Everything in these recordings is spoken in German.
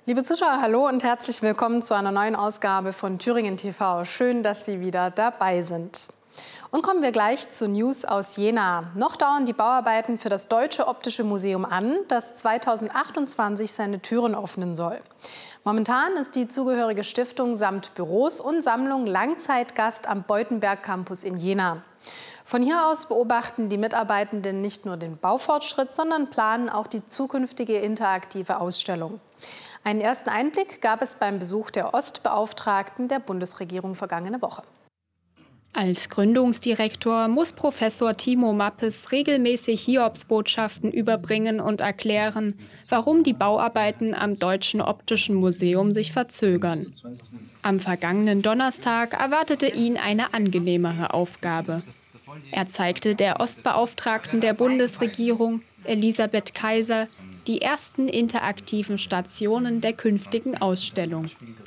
Liebe Zuschauer, hallo und herzlich willkommen zu einer neuen Ausgabe von Thüringen TV. Schön, dass Sie wieder dabei sind. Und kommen wir gleich zu News aus Jena. Noch dauern die Bauarbeiten für das Deutsche Optische Museum an, das 2028 seine Türen öffnen soll. Momentan ist die zugehörige Stiftung samt Büros und Sammlung Langzeitgast am Beutenberg Campus in Jena. Von hier aus beobachten die Mitarbeitenden nicht nur den Baufortschritt, sondern planen auch die zukünftige interaktive Ausstellung. Einen ersten Einblick gab es beim Besuch der Ostbeauftragten der Bundesregierung vergangene Woche. Als Gründungsdirektor muss Professor Timo Mappes regelmäßig Hiobsbotschaften überbringen und erklären, warum die Bauarbeiten am Deutschen Optischen Museum sich verzögern. Am vergangenen Donnerstag erwartete ihn eine angenehmere Aufgabe. Er zeigte der Ostbeauftragten der Bundesregierung, Elisabeth Kaiser, die ersten interaktiven Stationen der künftigen Ausstellung.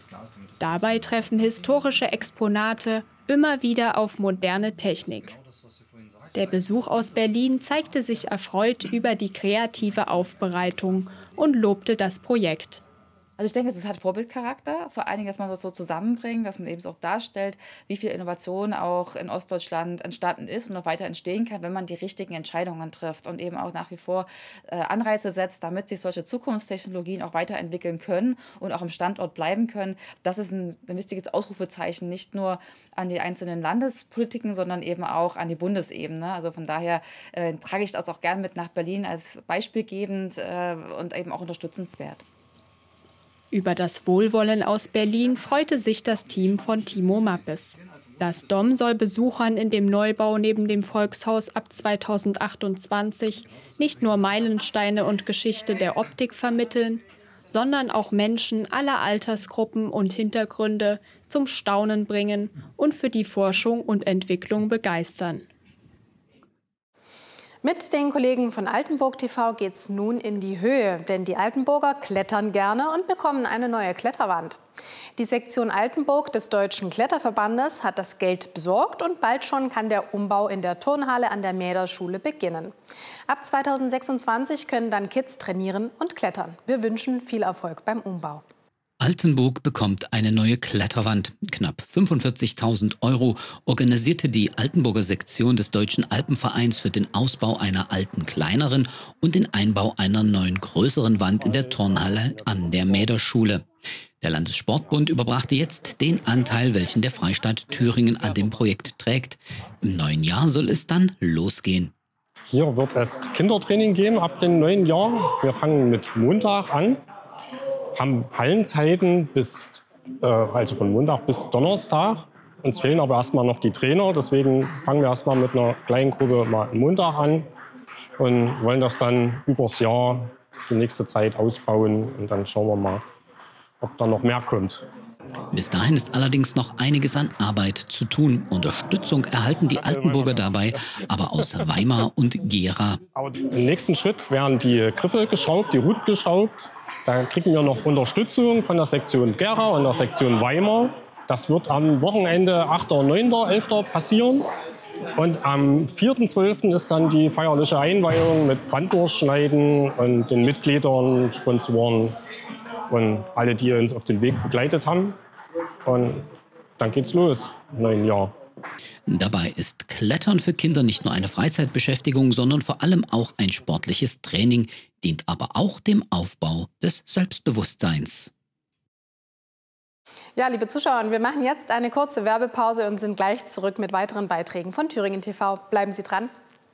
Dabei treffen historische Exponate immer wieder auf moderne Technik. Der Besuch aus Berlin zeigte sich erfreut über die kreative Aufbereitung und lobte das Projekt. Also ich denke, es hat Vorbildcharakter, vor allen Dingen, dass man das so zusammenbringt, dass man eben auch darstellt, wie viel Innovation auch in Ostdeutschland entstanden ist und noch weiter entstehen kann, wenn man die richtigen Entscheidungen trifft und eben auch nach wie vor Anreize setzt, damit sich solche Zukunftstechnologien auch weiterentwickeln können und auch im Standort bleiben können. Das ist ein wichtiges Ausrufezeichen, nicht nur an die einzelnen Landespolitiken, sondern eben auch an die Bundesebene. Also von daher trage ich das auch gern mit nach Berlin als beispielgebend und eben auch unterstützenswert. Über das Wohlwollen aus Berlin freute sich das Team von Timo Mappes. Das DOM soll Besuchern in dem Neubau neben dem Volkshaus ab 2028 nicht nur Meilensteine und Geschichte der Optik vermitteln, sondern auch Menschen aller Altersgruppen und Hintergründe zum Staunen bringen und für die Forschung und Entwicklung begeistern. Mit den Kollegen von Altenburg TV geht's nun in die Höhe, denn die Altenburger klettern gerne und bekommen eine neue Kletterwand. Die Sektion Altenburg des Deutschen Kletterverbandes hat das Geld besorgt und bald schon kann der Umbau in der Turnhalle an der Mäderschule beginnen. Ab 2026 können dann Kids trainieren und klettern. Wir wünschen viel Erfolg beim Umbau. Altenburg bekommt eine neue Kletterwand. Knapp 45.000 € organisierte die Altenburger Sektion des Deutschen Alpenvereins für den Ausbau einer alten kleineren und den Einbau einer neuen größeren Wand in der Turnhalle an der Mäderschule. Der Landessportbund überbrachte jetzt den Anteil, welchen der Freistaat Thüringen an dem Projekt trägt. Im neuen Jahr soll es dann losgehen. Hier wird es Kindertraining geben ab dem neuen Jahr. Wir fangen mit Montag an. Haben Hallenzeiten also von Montag bis Donnerstag. Uns fehlen aber erstmal noch die Trainer, deswegen fangen wir erstmal mit einer kleinen Gruppe mal am Montag an und wollen das dann übers Jahr die nächste Zeit ausbauen und dann schauen wir mal, ob da noch mehr kommt. Bis dahin ist allerdings noch einiges an Arbeit zu tun. Unterstützung erhalten die Altenburger dabei, aber aus Weimar und Gera. Im nächsten Schritt werden die Griffe geschraubt, die Ruten geschraubt. Da kriegen wir noch Unterstützung von der Sektion Gera und der Sektion Weimar. Das wird am Wochenende 8., 9., 11. passieren. Und am 4.12. ist dann die feierliche Einweihung mit Branddurchschneiden und den Mitgliedern, Sponsoren und alle, die uns auf den Weg begleitet haben. Und dann geht's los im neuen Jahr. Dabei ist Klettern für Kinder nicht nur eine Freizeitbeschäftigung, sondern vor allem auch ein sportliches Training, dient aber auch dem Aufbau des Selbstbewusstseins. Ja, liebe Zuschauer, wir machen jetzt eine kurze Werbepause und sind gleich zurück mit weiteren Beiträgen von Thüringen TV. Bleiben Sie dran.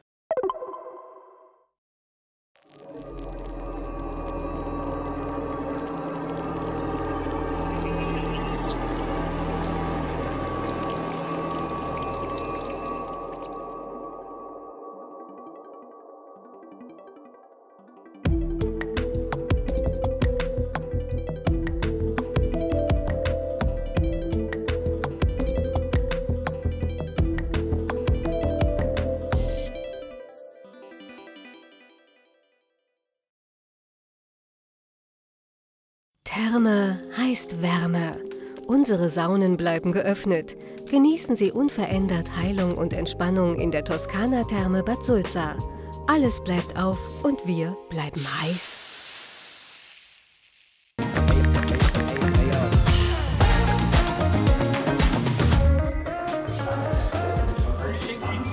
Therme heißt Wärme. Unsere Saunen bleiben geöffnet. Genießen Sie unverändert Heilung und Entspannung in der Toskana-Therme Bad Sulza. Alles bleibt auf und wir bleiben heiß.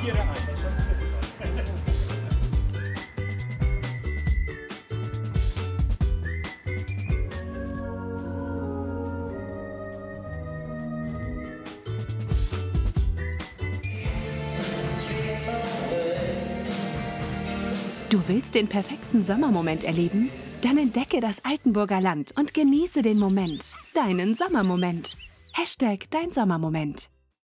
Du willst den perfekten Sommermoment erleben? Dann entdecke das Altenburger Land und genieße den Moment. Deinen Sommermoment. #dein Sommermoment.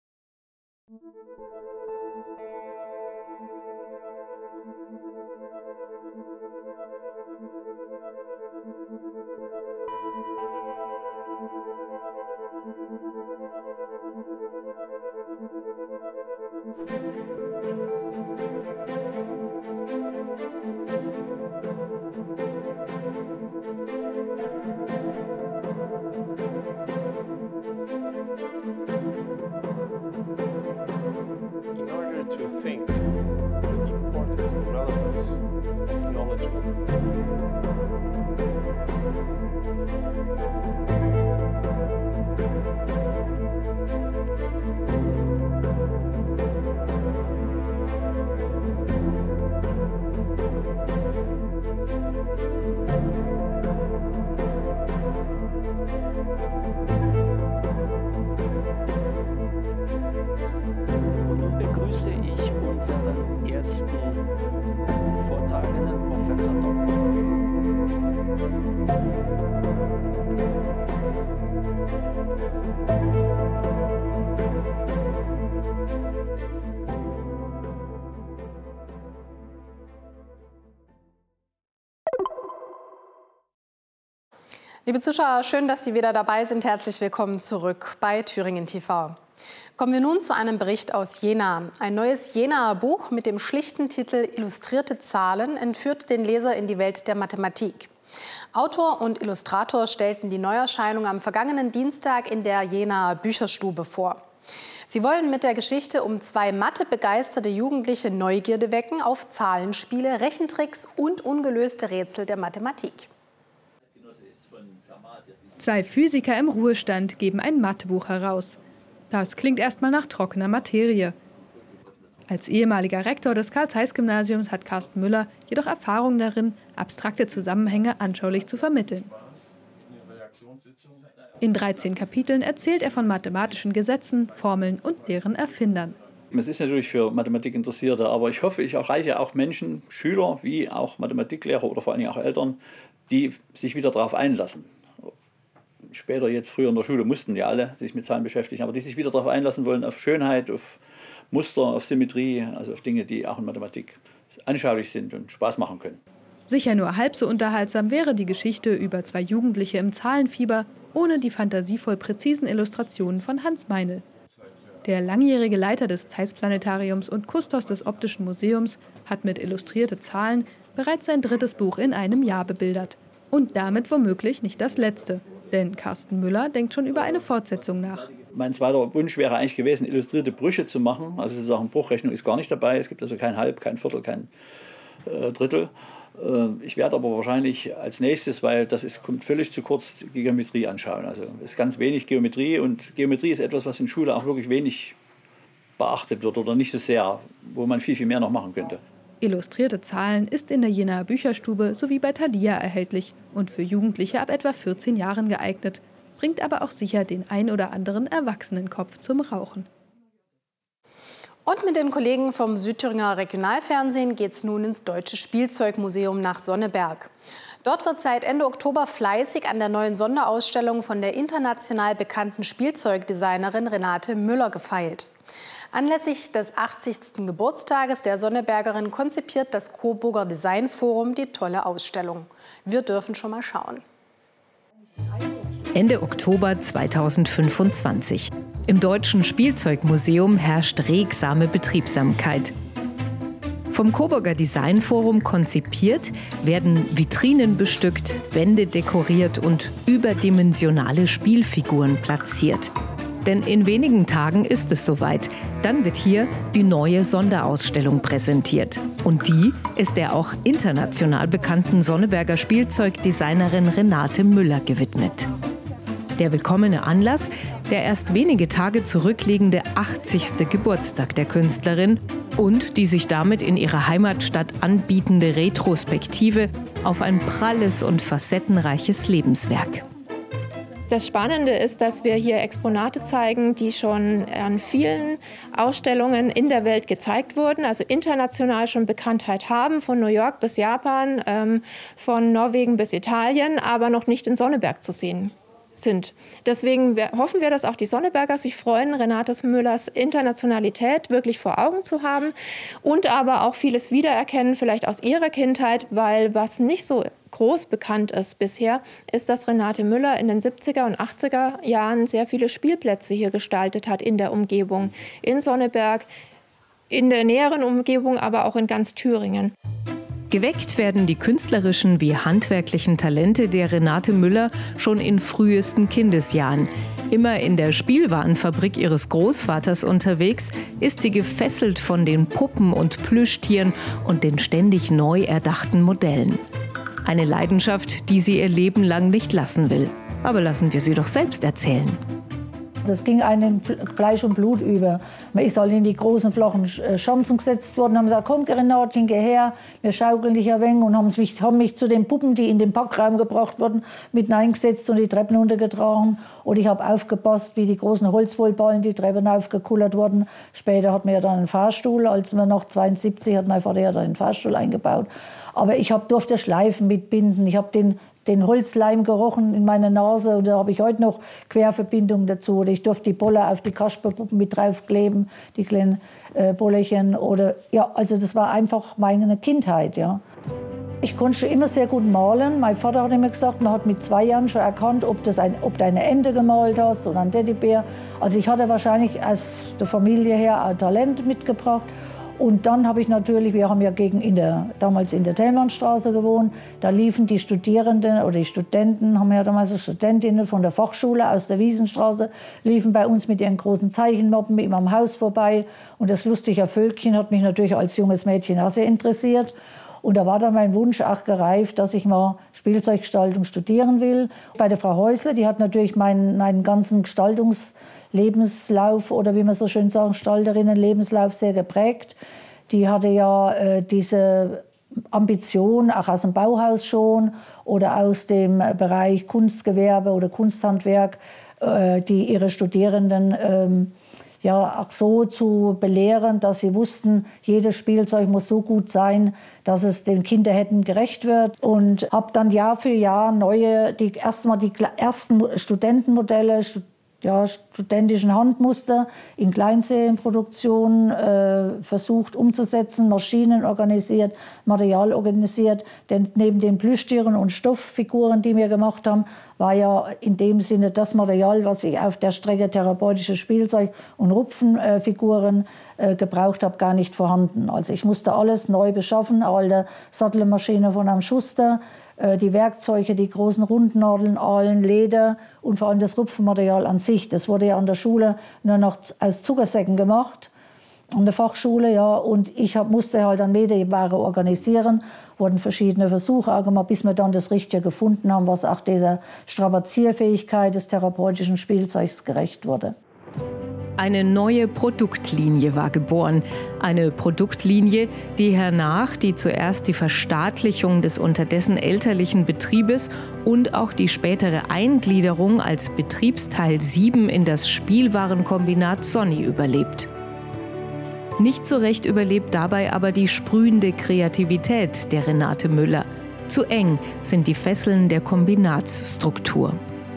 In order to think the importance and relevance of knowledge. Und nun begrüße ich unseren ersten vortragenden Professor Dr. Liebe Zuschauer, schön, dass Sie wieder dabei sind. Herzlich willkommen zurück bei Thüringen TV. Kommen wir nun zu einem Bericht aus Jena. Ein neues Jenaer Buch mit dem schlichten Titel Illustrierte Zahlen entführt den Leser in die Welt der Mathematik. Autor und Illustrator stellten die Neuerscheinung am vergangenen Dienstag in der Jenaer Bücherstube vor. Sie wollen mit der Geschichte um zwei mathebegeisterte Jugendliche Neugierde wecken auf Zahlenspiele, Rechentricks und ungelöste Rätsel der Mathematik. Zwei Physiker im Ruhestand geben ein Mathebuch heraus. Das klingt erstmal nach trockener Materie. Als ehemaliger Rektor des Karl-Zeiss-Gymnasiums hat Carsten Müller jedoch Erfahrung darin, abstrakte Zusammenhänge anschaulich zu vermitteln. In 13 Kapiteln erzählt er von mathematischen Gesetzen, Formeln und deren Erfindern. Es ist natürlich für Mathematikinteressierte, aber ich hoffe, ich erreiche auch Menschen, Schüler wie auch Mathematiklehrer oder vor allem auch Eltern, die sich wieder darauf einlassen. Später, jetzt früher in der Schule, mussten ja alle sich mit Zahlen beschäftigen, aber die sich wieder darauf einlassen wollen, auf Schönheit, auf Muster, auf Symmetrie, also auf Dinge, die auch in Mathematik anschaulich sind und Spaß machen können. Sicher nur halb so unterhaltsam wäre die Geschichte über zwei Jugendliche im Zahlenfieber ohne die fantasievoll präzisen Illustrationen von Hans Meinl. Der langjährige Leiter des Zeiss-Planetariums und Kustos des Optischen Museums hat mit Illustrierte Zahlen bereits sein drittes Buch in einem Jahr bebildert. Und damit womöglich nicht das letzte. Denn Carsten Müller denkt schon über eine Fortsetzung nach. Mein zweiter Wunsch wäre eigentlich gewesen, illustrierte Brüche zu machen. Also sozusagen Bruchrechnung ist gar nicht dabei. Es gibt also kein Halb, kein Viertel, kein Drittel. Ich werde aber wahrscheinlich als nächstes, weil kommt völlig zu kurz, die Geometrie anschauen. Also es ist ganz wenig Geometrie und Geometrie ist etwas, was in Schule auch wirklich wenig beachtet wird oder nicht so sehr, wo man viel, viel mehr noch machen könnte. Illustrierte Zahlen ist in der Jenaer Bücherstube sowie bei Thalia erhältlich und für Jugendliche ab etwa 14 Jahren geeignet, bringt aber auch sicher den ein oder anderen Erwachsenenkopf zum Rauchen. Und mit den Kollegen vom Südthüringer Regionalfernsehen geht es nun ins Deutsche Spielzeugmuseum nach Sonneberg. Dort wird seit Ende Oktober fleißig an der neuen Sonderausstellung von der international bekannten Spielzeugdesignerin Renate Müller gefeilt. Anlässlich des 80. Geburtstages der Sonnebergerin konzipiert das Coburger Design Forum die tolle Ausstellung. Wir dürfen schon mal schauen. Ende Oktober 2025. Im Deutschen Spielzeugmuseum herrscht regsame Betriebsamkeit. Vom Coburger Design Forum konzipiert, werden Vitrinen bestückt, Wände dekoriert und überdimensionale Spielfiguren platziert. Denn in wenigen Tagen ist es soweit. Dann wird hier die neue Sonderausstellung präsentiert. Und die ist der auch international bekannten Sonneberger Spielzeugdesignerin Renate Müller gewidmet. Der willkommene Anlass, der erst wenige Tage zurückliegende 80. Geburtstag der Künstlerin und die sich damit in ihrer Heimatstadt anbietende Retrospektive auf ein pralles und facettenreiches Lebenswerk. Das Spannende ist, dass wir hier Exponate zeigen, die schon an vielen Ausstellungen in der Welt gezeigt wurden, also international schon Bekanntheit haben, von New York bis Japan, von Norwegen bis Italien, aber noch nicht in Sonneberg zu sehen sind. Deswegen hoffen wir, dass auch die Sonneberger sich freuen, Renate Müllers Internationalität wirklich vor Augen zu haben und aber auch vieles wiedererkennen, vielleicht aus ihrer Kindheit, weil was nicht so groß bekannt ist bisher, ist, dass Renate Müller in den 70er und 80er Jahren sehr viele Spielplätze hier gestaltet hat in der Umgebung, in Sonneberg, in der näheren Umgebung, aber auch in ganz Thüringen. Geweckt werden die künstlerischen wie handwerklichen Talente der Renate Müller schon in frühesten Kindesjahren. Immer in der Spielwarenfabrik ihres Großvaters unterwegs, ist sie gefesselt von den Puppen und Plüschtieren und den ständig neu erdachten Modellen. Eine Leidenschaft, die sie ihr Leben lang nicht lassen will. Aber lassen wir sie doch selbst erzählen. Das ging einem Fleisch und Blut über. Man ist halt in die großen, flachen Schanzen gesetzt worden und haben gesagt, komm Renatchen, geh her, wir schaukeln dich ein wenig und haben mich zu den Puppen, die in den Packraum gebracht wurden, mit hineingesetzt und die Treppen runtergetragen. Und ich habe aufgepasst, wie die großen Holzwollballen die Treppen aufgekullert wurden. Später hat man ja dann einen Fahrstuhl, als wir noch 72 hat mein Vater ja dann einen Fahrstuhl eingebaut. Aber ich durfte Schleifen mitbinden, ich habe den Holzleim gerochen in meiner Nase und da habe ich heute noch Querverbindungen dazu. Oder ich durfte die Bolle auf die Kasperpuppen mit draufkleben, die kleinen Bollerchen. Oder, ja, also das war einfach meine Kindheit. Ja. Ich konnte schon immer sehr gut malen. Mein Vater hat immer gesagt, man hat mit 2 Jahren schon erkannt, ob du eine Ente gemalt hast oder einen Teddybär. Also ich hatte wahrscheinlich aus der Familie her ein Talent mitgebracht. Und dann habe ich natürlich, wir haben ja damals in der Thälmannstraße gewohnt, da liefen die Studierenden oder die Studenten, haben ja damals Studentinnen von der Fachschule aus der Wiesenstraße, liefen bei uns mit ihren großen Zeichenmoppen immer am Haus vorbei. Und das lustige Völkchen hat mich natürlich als junges Mädchen auch sehr interessiert. Und da war dann mein Wunsch auch gereift, dass ich mal Spielzeuggestaltung studieren will. Bei der Frau Häusler, die hat natürlich meinen ganzen Lebenslauf oder wie man so schön sagt, Gestalterinnen-Lebenslauf sehr geprägt. Die hatte ja diese Ambition, auch aus dem Bauhaus schon oder aus dem Bereich Kunstgewerbe oder Kunsthandwerk, die ihre Studierenden ja auch so zu belehren, dass sie wussten, jedes Spielzeug muss so gut sein, dass es den Kinderhänden gerecht wird. Und habe dann Jahr für Jahr die ersten Studentenmodelle, studentischen Handmuster in Kleinserienproduktion versucht umzusetzen, Maschinen organisiert, Material organisiert. Denn neben den Plüschtieren und Stofffiguren, die wir gemacht haben, war ja in dem Sinne das Material, was ich auf der Strecke therapeutisches Spielzeug und Rupfenfiguren gebraucht habe, gar nicht vorhanden. Also ich musste alles neu beschaffen, alte Sattelmaschine von einem Schuster, die Werkzeuge, die großen Rundnadeln, Aalen, Leder und vor allem das Rupfenmaterial an sich. Das wurde ja an der Schule nur noch aus Zuckersäcken gemacht, an der Fachschule. Ja. Und ich musste halt dann Medienware organisieren, wurden verschiedene Versuche auch gemacht, bis wir dann das Richtige gefunden haben, was auch dieser Strapazierfähigkeit des therapeutischen Spielzeugs gerecht wurde. Eine neue Produktlinie war geboren. Eine Produktlinie, die hernach zuerst die Verstaatlichung des unterdessen elterlichen Betriebes und auch die spätere Eingliederung als Betriebsteil 7 in das Spielwarenkombinat Sonny überlebt. Nicht so recht überlebt dabei aber die sprühende Kreativität der Renate Müller. Zu eng sind die Fesseln der Kombinatsstruktur.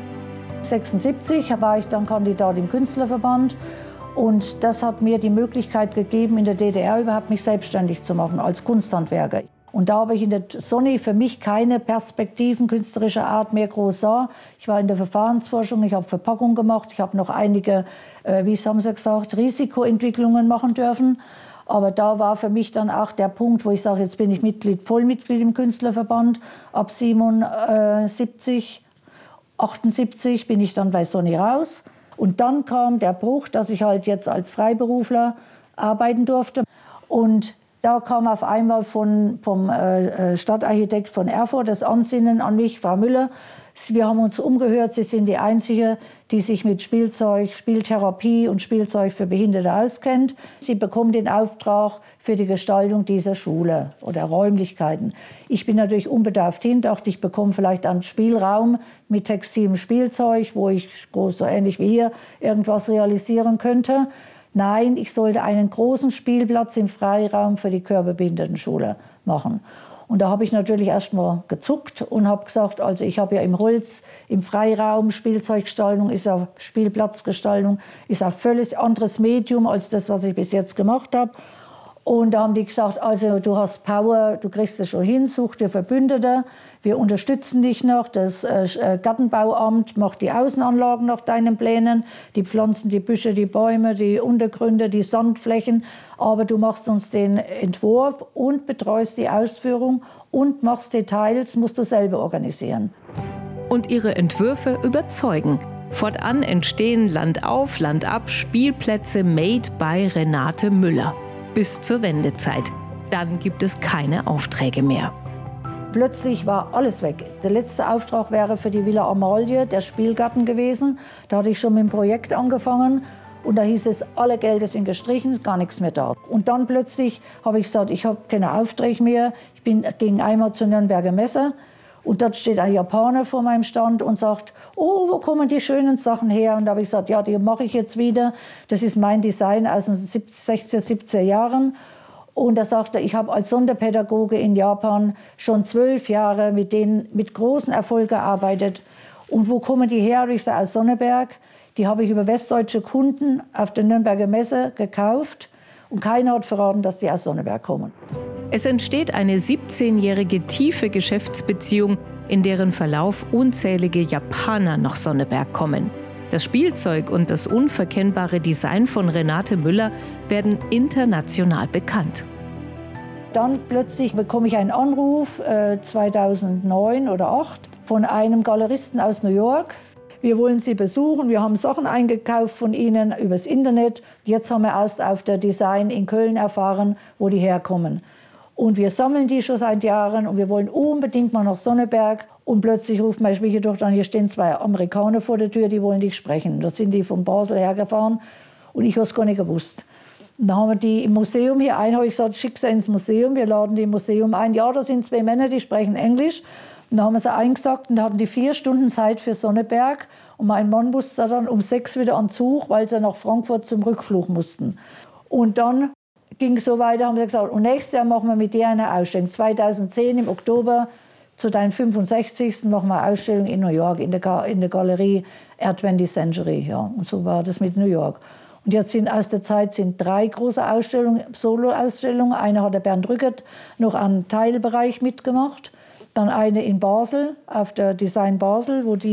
1976 war ich dann Kandidat im Künstlerverband und das hat mir die Möglichkeit gegeben, in der DDR überhaupt mich selbstständig zu machen als Kunsthandwerker. Und da habe ich in der Sonny für mich keine Perspektiven künstlerischer Art mehr groß sah. Ich war in der Verfahrensforschung, ich habe Verpackung gemacht, ich habe noch einige, wie haben Sie gesagt, Risikoentwicklungen machen dürfen. Aber da war für mich dann auch der Punkt, wo ich sage, jetzt bin ich Vollmitglied im Künstlerverband. Ab 78 bin ich dann bei Sonny raus. Und dann kam der Bruch, dass ich halt jetzt als Freiberufler arbeiten durfte. Und da kam auf einmal vom Stadtarchitekt von Erfurt das Ansinnen an mich, Frau Müller, Wir haben uns umgehört, Sie sind die Einzige, die sich mit Spielzeug, Spieltherapie und Spielzeug für Behinderte auskennt. Sie bekommen den Auftrag für die Gestaltung dieser Schule oder Räumlichkeiten. Ich bin natürlich unbedarft hin, dachte, ich bekomme vielleicht einen Spielraum mit textilem Spielzeug, wo ich so ähnlich wie hier irgendwas realisieren könnte. Nein, ich sollte einen großen Spielplatz im Freiraum für die Körperbehindertenschule machen. Und da habe ich natürlich erst mal gezuckt und habe gesagt, also ich habe ja im Holz, im Freiraum, Spielzeuggestaltung, ist ja Spielplatzgestaltung, ist ein völlig anderes Medium als das, was ich bis jetzt gemacht habe. Und da haben die gesagt, also du hast Power, du kriegst es schon hin, such dir Verbündete, wir unterstützen dich noch. Das Gartenbauamt macht die Außenanlagen nach deinen Plänen, die Pflanzen, die Büsche, die Bäume, die Untergründe, die Sandflächen. Aber du machst uns den Entwurf und betreust die Ausführung und machst Details, musst du selber organisieren. Und ihre Entwürfe überzeugen. Fortan entstehen Land auf, Land ab Spielplätze made by Renate Müller. Bis zur Wendezeit. Dann gibt es keine Aufträge mehr. Plötzlich war alles weg. Der letzte Auftrag wäre für die Villa Amalie, der Spielgarten gewesen. Da hatte ich schon mit dem Projekt angefangen. Und da hieß es, alle Gelder sind gestrichen, gar nichts mehr da. Und dann plötzlich habe ich gesagt, ich habe keine Aufträge mehr. Ich ging einmal zur Nürnberger Messe. Und dort steht ein Japaner vor meinem Stand und sagt, oh, wo kommen die schönen Sachen her? Und da habe ich gesagt, ja, die mache ich jetzt wieder. Das ist mein Design aus den 60er, 70er Jahren. Und da sagte er, ich habe als Sonderpädagoge in Japan schon 12 Jahre mit denen mit großem Erfolg gearbeitet. Und wo kommen die her? Ich sage, aus Sonneberg. Die habe ich über westdeutsche Kunden auf der Nürnberger Messe gekauft. Und keiner hat verraten, dass die aus Sonneberg kommen. Es entsteht eine 17-jährige tiefe Geschäftsbeziehung, in deren Verlauf unzählige Japaner nach Sonneberg kommen. Das Spielzeug und das unverkennbare Design von Renate Müller werden international bekannt. Dann plötzlich bekomme ich einen Anruf, 2009 oder 2008, von einem Galeristen aus New York. Wir wollen Sie besuchen, wir haben Sachen eingekauft von Ihnen übers Internet. Jetzt haben wir erst auf der Design in Köln erfahren, wo die herkommen. Und wir sammeln die schon seit Jahren und wir wollen unbedingt mal nach Sonneberg. Und plötzlich ruft mein Schwiegertochter an, hier stehen 2 Amerikaner vor der Tür, die wollen dich sprechen. Da sind die von Basel hergefahren und ich habe es gar nicht gewusst. Und dann haben wir die im Museum hier ein, habe ich gesagt, schick sie ins Museum, wir laden die im Museum ein. Ja, da sind 2 Männer, die sprechen Englisch. Und dann haben wir sie eingesagt und da hatten die 4 Stunden Zeit für Sonneberg. Und mein Mann musste dann um 6 wieder an Zug, weil sie nach Frankfurt zum Rückflug mussten. Und dann ging es so weiter, haben sie gesagt, und nächstes Jahr machen wir mit dir eine Ausstellung. 2010 im Oktober zu deinem 65. machen wir eine Ausstellung in New York, in der Galerie Air 20th Century. Ja. Und so war das mit New York. Und jetzt sind aus der Zeit 3 große Ausstellungen, Solo-Ausstellungen. Eine hat der Bernd Rückert noch einen Teilbereich mitgemacht. Dann eine in Basel, auf der Design Basel, wo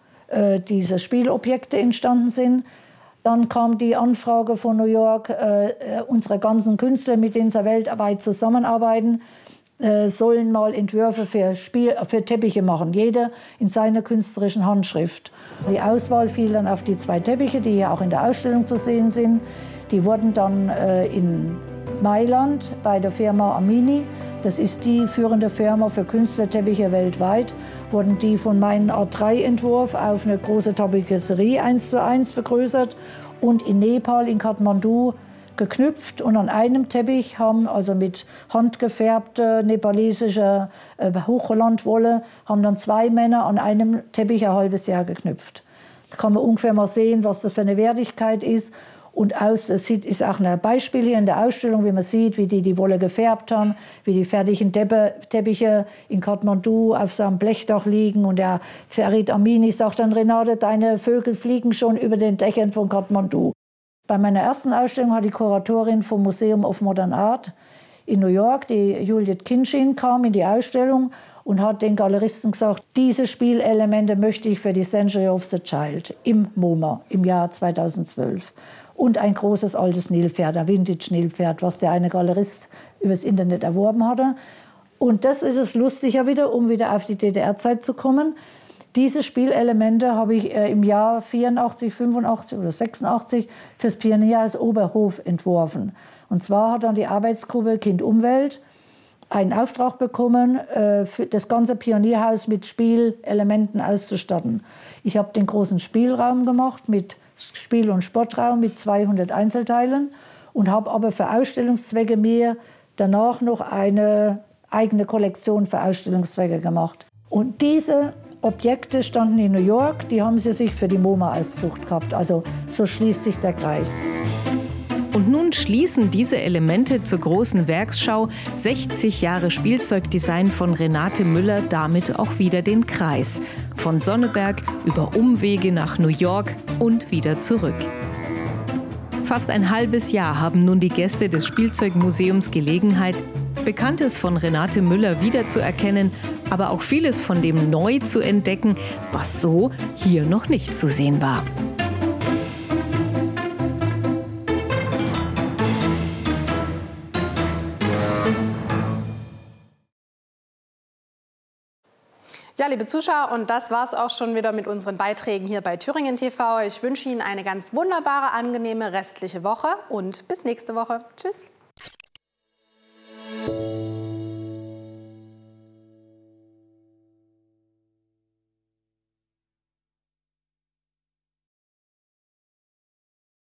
diese Spielobjekte entstanden sind. Dann kam die Anfrage von New York, unsere ganzen Künstler, mit denen sie weltweit zusammenarbeiten, sollen mal Entwürfe für Teppiche machen, jeder in seiner künstlerischen Handschrift. Die Auswahl fiel dann auf die 2 Teppiche, die ja auch in der Ausstellung zu sehen sind. Die wurden dann in Mailand bei der Firma Amini, das ist die führende Firma für Künstlerteppiche weltweit, wurden die von meinem A3-Entwurf auf eine große Tapisserie 1:1 vergrößert und in Nepal, in Kathmandu, geknüpft. Und an einem Teppich haben, also mit handgefärbter nepalesischer Hochlandwolle, haben dann 2 Männer an einem Teppich ein halbes Jahr geknüpft. Da kann man ungefähr mal sehen, was das für eine Wertigkeit ist. Und es ist auch ein Beispiel hier in der Ausstellung, wie man sieht, wie die Wolle gefärbt haben, wie die fertigen Teppiche in Kathmandu auf so einem Blechdach liegen. Und der Ferit Amini sagt dann, Renate, deine Vögel fliegen schon über den Dächern von Kathmandu. Bei meiner ersten Ausstellung hat die Kuratorin vom Museum of Modern Art in New York, die Juliet Kinchin, kam in die Ausstellung und hat den Galeristen gesagt, diese Spielelemente möchte ich für die Century of the Child im MoMA im Jahr 2012. Und ein großes altes Nilpferd, ein Vintage-Nilpferd, was der eine Galerist übers Internet erworben hatte. Und das ist es lustiger wieder, um wieder auf die DDR-Zeit zu kommen. Diese Spielelemente habe ich im Jahr 84, 85 oder 86 fürs Pionierhaus Oberhof entworfen. Und zwar hat dann die Arbeitsgruppe Kind Umwelt einen Auftrag bekommen, für das ganze Pionierhaus mit Spielelementen auszustatten. Ich habe den großen Spielraum gemacht mit Spiel- und Sportraum mit 200 Einzelteilen und habe aber für Ausstellungszwecke mir danach noch eine eigene Kollektion für Ausstellungszwecke gemacht. Und diese Objekte standen in New York, die haben sie sich für die MoMA ausgesucht gehabt. Also so schließt sich der Kreis. Und nun schließen diese Elemente zur großen Werksschau 60 Jahre Spielzeugdesign von Renate Müller damit auch wieder den Kreis. Von Sonneberg über Umwege nach New York und wieder zurück. Fast ein halbes Jahr haben nun die Gäste des Spielzeugmuseums Gelegenheit, Bekanntes von Renate Müller wiederzuerkennen, aber auch vieles von dem neu zu entdecken, was so hier noch nicht zu sehen war. Ja, liebe Zuschauer, und das war es auch schon wieder mit unseren Beiträgen hier bei Thüringen TV. Ich wünsche Ihnen eine ganz wunderbare, angenehme restliche Woche und bis nächste Woche. Tschüss.